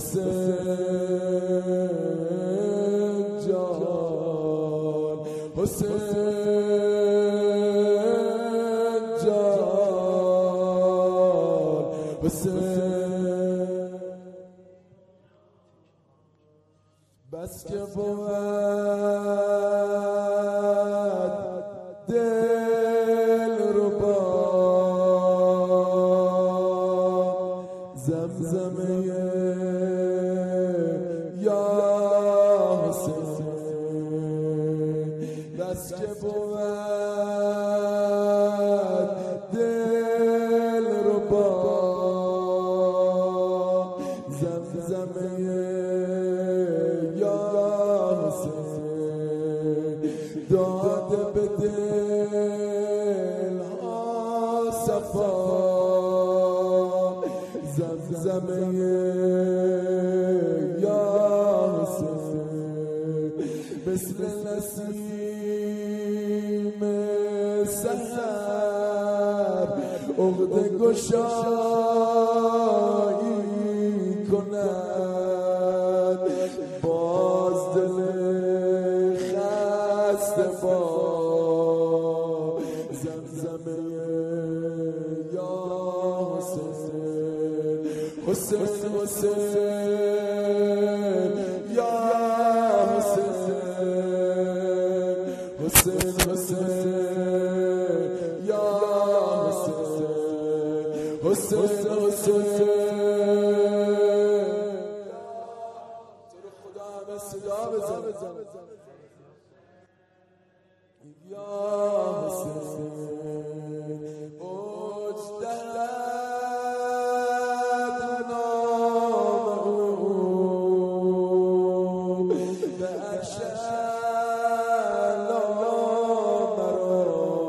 حسين جان حسين جان حسين. بس که بود دل رو با زمزمه یا حسین. بس که بود دل رو با زمزمه یا حسین داده به دل ها صفا زمزمه یا حسین. مثل نسیم سحر عقده گشایی کند، باز دل خسته با زمزمه یا حسین. حسین حسین یا حسین. حسین حسین یا حسین. حسین حسین تو رو خدا همه صدا بزن یا حسین. اوج دهد نام او به عرش اعلی مرا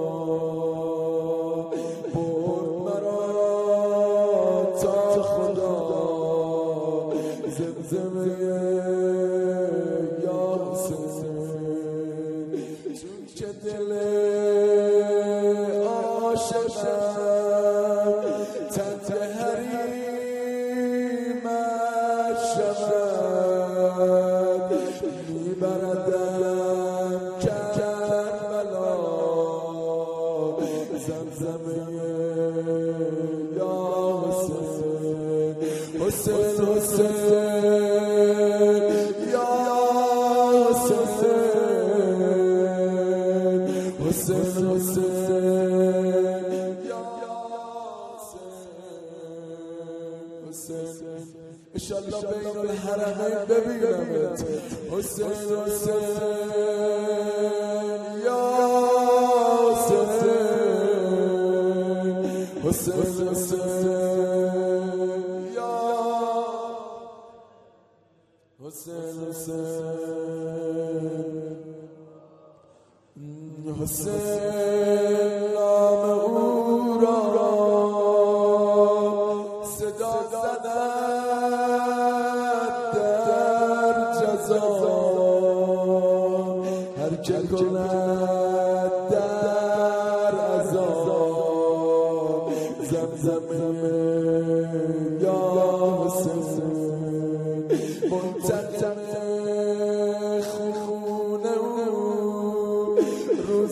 برد مرا تا خدا زمزمه یا حسین. چون که دل عاشقم تنت حریمش شود، میبردم کربلا زمزمه یا حسین. حسین حسین یا حسین. حسین حسین یا حسین. انشالله بین الحرمین ببینمت. حسین حسین یا حسین. حسین حسین یا حسین. حسین حسین نام او را صدا زند در جزا، هر که کند در عذاب زمزمه یا حسین. منتقم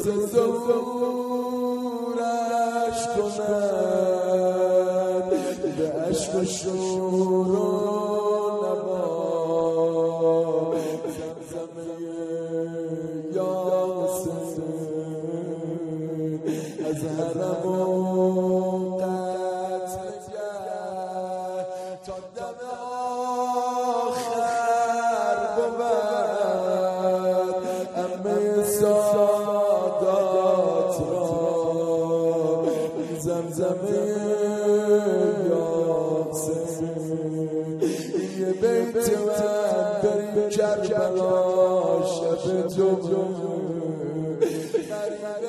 روز ظهورش کند به عشق و شور و نوا زمزمه یاسین از حرم و قتل کرد تا دم آخر بود همه سادات را زمزمه یاسین یه بیت من بریم کربلا شب تو غریب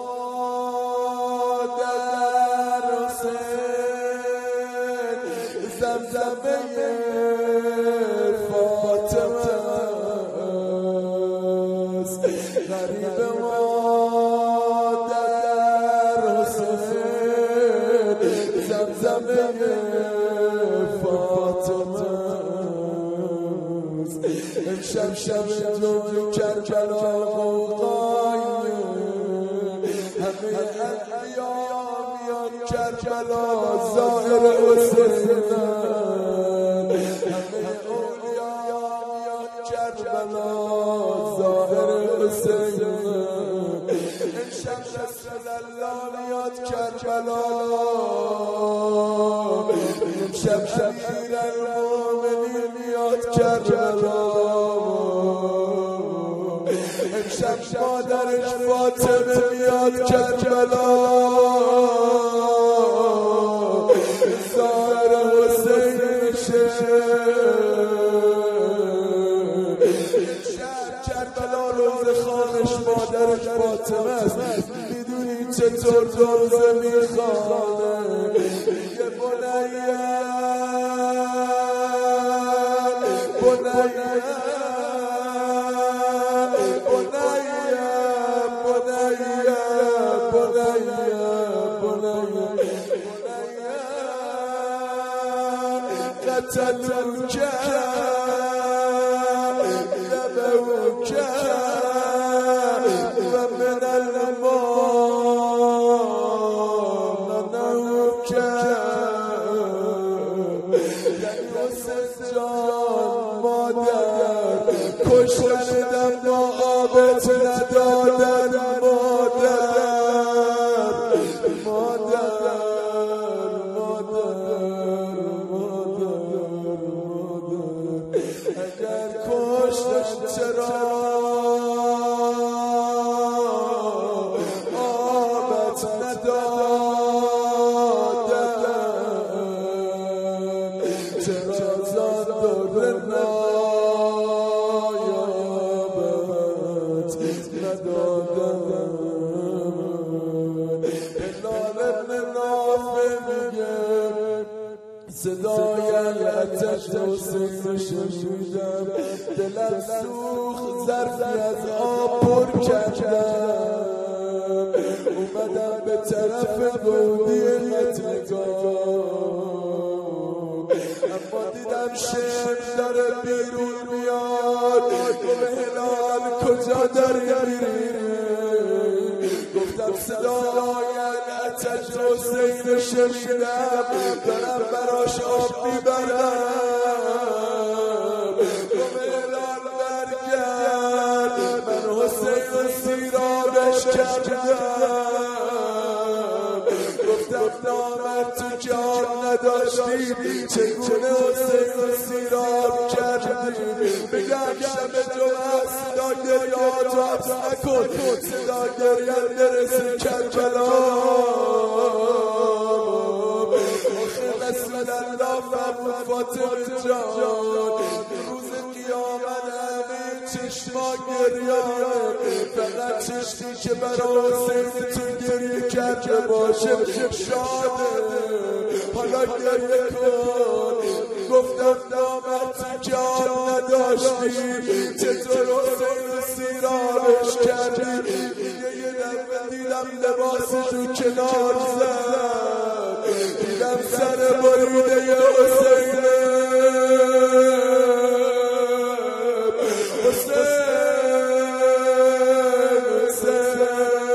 مادر حسین زمزمه فاطمه است غریب مادر حسین زمزمه فاطمه است امشب شب تو کربلا غوغای همه انبیا میان کربلا ظاهر حسینن همه اولیا میان کربلا ظاهر حسینن امشب رسول الله میاد کربلا امشب امیر المؤمنین میاد کربلا امشب مادرش فاطمه میاد کربلا ظاهر حسین میشه امشب کربلا روز خانش مادرش فاطمه است میدونی چطور روزه میخوانه میگه بنیان قتلوك ذبوك ومن الماء منوك حسین جان مادر کشتن ما آبت ندادن مادر مادر اگر کشتن چرا آبت ندادن چرا زاد در نایابت ندادن بلال ابن نافع میگه صدای آتش حسین شنیدم دلم سوخت ظرفی از آب پر کردم اومدم به طرف گودی قتلگاه اما دیدم شم داره بیرون میاد گفت هلال کجا داری میری گفتم صدای آتش حسین شنیدم دارم براش آب میبرم گفت هلال برگرد من حسین سیرابش کردم گفتم نامت تو جان نداشتی چگونه حسین سیراب کردی بگم شب جمعه صدا گریات و حبس نکن صدا گریت برسی کربلا رسول الله فرمود فاطمه جان روز قیامت همه چشما گریان فقط چشمی که برای حسین تو گریه کرده باشه شاده حالا گریه کن گفتم نامت تو جان نداشتی چطور حسین سیرابش کردی دیگه یه دفعه دیدم لباسش رو کنار زد دیدم سر بریده حسین حسین حسین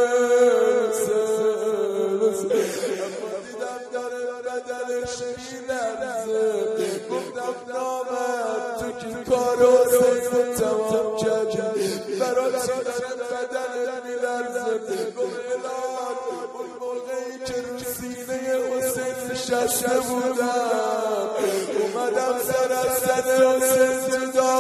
براتیدن بدن میلرزه گفت الان اون موقعی که رو سینه حسین نشسته بودم اومدم سر از سر حسین جدا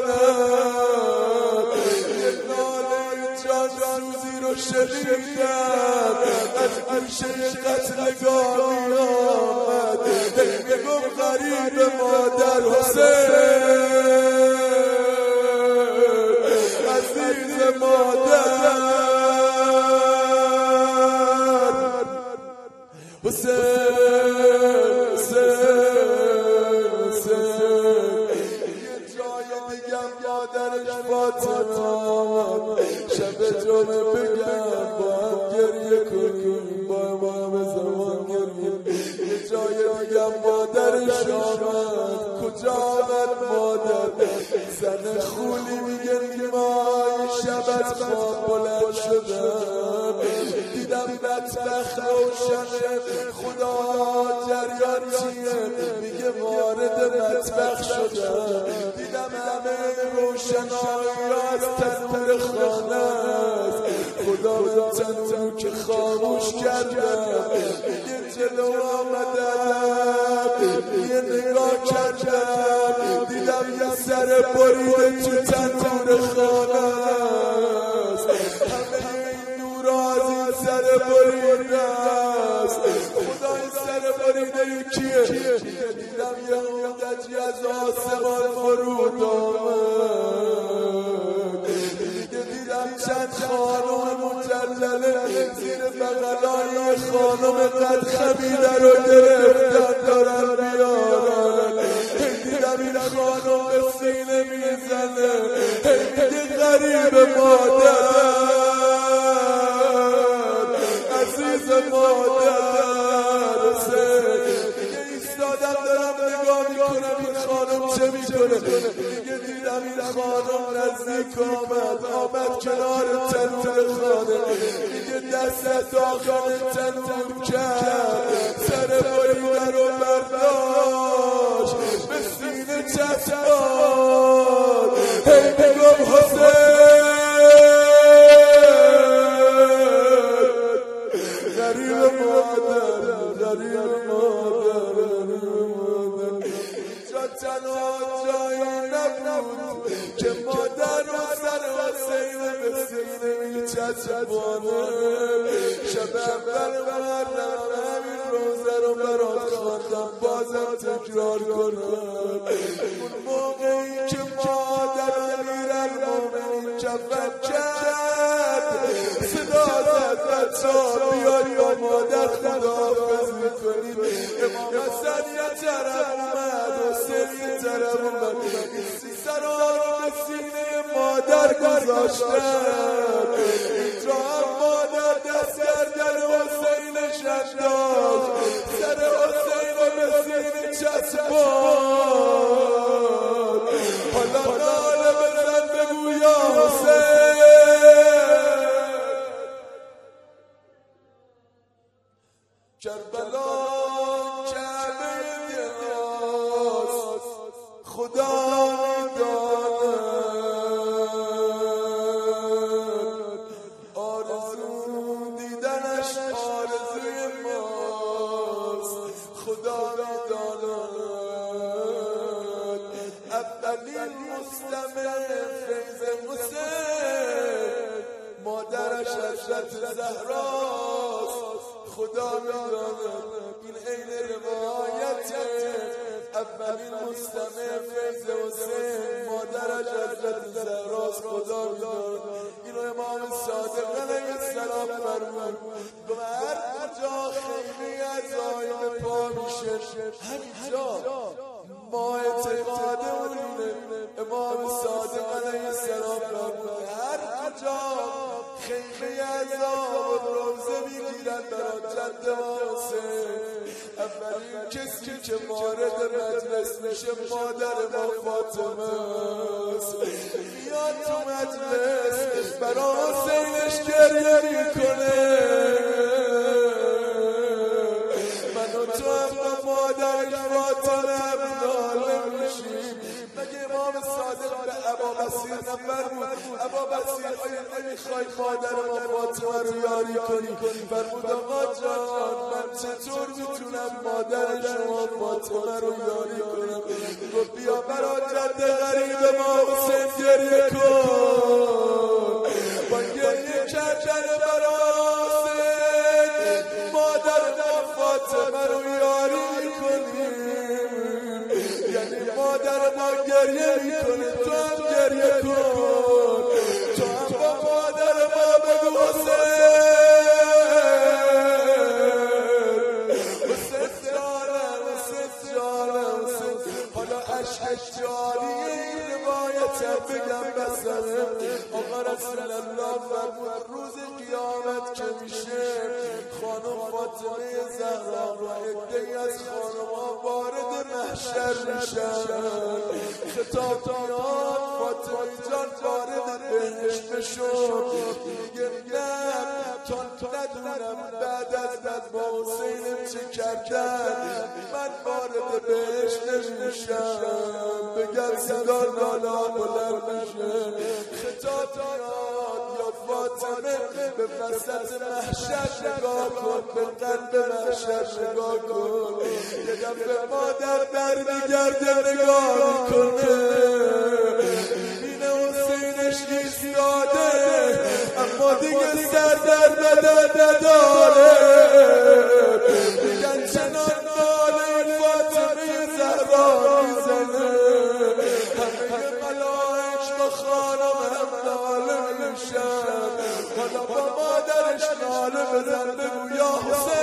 کنم یه ناله جان سوزی رو شنیدم از گوشه قتلگاه می آمد میگم غریب مادر حسین عزیز مادر حسین شب جمعه بگم با هم گریه کنیم با امام زمان گریه یه جای دیگم مادرش آمد کجا آمد مادر زن خولی میگه نیمای شب از خواب بلند شدم دیدم مطبخ روشنه خدا جریان چیه میگه وارد مطبخ شدم دیدم همه روشنایی از تنور خانه است خدا به تنور که خاموش کردم یه جلو آمدم یه نگاه کردم دیدم یه سر بریده تو تنور خانه است همه این نور از این سر بریده است خدا این سر بریده کیه دیدم یه مدتی از آسمان فرود آمد چند خانم مجلله زیر بغلای خانم قد خمیده رو گرفتن دارن بیارن دیدم این خانم به سینه میزنه میگه غریب مادر عزیز مادر میگه ایستادم دارم نگاه میکنم این خانم چه میکنه میگه دیدم این خانم نزدیک آمد آمد کنار تنور خانه میگه دست داخل تنور کرد سر بریده رو برداشت به سینه چسباند هی میگم حسین غریب مادر غریب مادر اینجا تنها جایی نبود که مادر رو سر حسین به سینه میچسبانه شب اول محرم همین روزه رو برات خواندم بازم تکرار کنم اون موقعی که مادر امیرالمومنین کفن کرد صدا زد بچه‌ها بیاید با مادر خداحافظ میکنیم امام حسن یه طرف اومد حسین یه طرف اومد سرها رو به سینه مادر گذاشتن اینجا هم مادر دست گردن حسینش انداخت سر حسین رو به سینه چسباند حالا ناله بزن بگو یا حسین کربلا کعبه دراست خدا میداند آرزو دیدنش آرزوی ماست خدا میداند اولین مستمع فیض حسین مادرش حضرت زهراست خدا میداند این عین روایته اولین مستمع فیض حسین مادرش حضرت زهراست خدا میداند اینو امام صادق علیه السلام فرمود گفت هر کجا خیمه از آینه پا میشه همینجا ما اعتقادمون اینه امام صادق علیه السلام فرمود هر کجا خیمه از آب روزه میگیرن برای جد ما حسین اولین کسی که وارد مجلس میشه مادر ما فاطمه است میاد تو مجلس برای حسینش گریه میکنه من و تو هم با مادرش فاطمه ناله میشیم مگه امام صادق به ابا بصیر نفرمود ابا بصیر آیا نمیخوای مادر ما فاطمه رو یاری کنی؟ فرمود آقا جان من چطور میتونم مادر شما فاطمه رو یاری کنم؟ گفت بیا برا جد غریب ما حسین گریه کن. با گریه کردن برا حسین مادر ما فاطمه رو یاری کنیم. یعنی مادر ما گریه میکنه تو هم گریه کن. تو هم با مادر ما بگو حسین حسین جانم حسین جانم حسین. حالا عشق جاریه این روایتم بگم بسره. آقا رسول الله فرمود روز قیامت که میشه خانم فاطمه زهرا و عده‌ای از خانم‌ها وارد محشر میشن. خطاب میاد فاطمه جان وارد بهشت بشو. میگه نه تا ندونم بعد از من با حسینم چه کردن من وارد بهشت نمیشم. بگم صدا لالا بلند میشه. خطاب میاد یا فاطمه به وسط محشر نگاه کن، به قلب محشر نگاه کن. یه دفعه مادر برمیگرده نگاه میکنه میبینه حسینش ایستاده اما دیگه سر در بدن نداره. میگن چنان ناله فاطمه زهرا میزنه همه ملائک با خانم هم ناله میشن. حالا با مادرش ناله بزن بگو یا حسین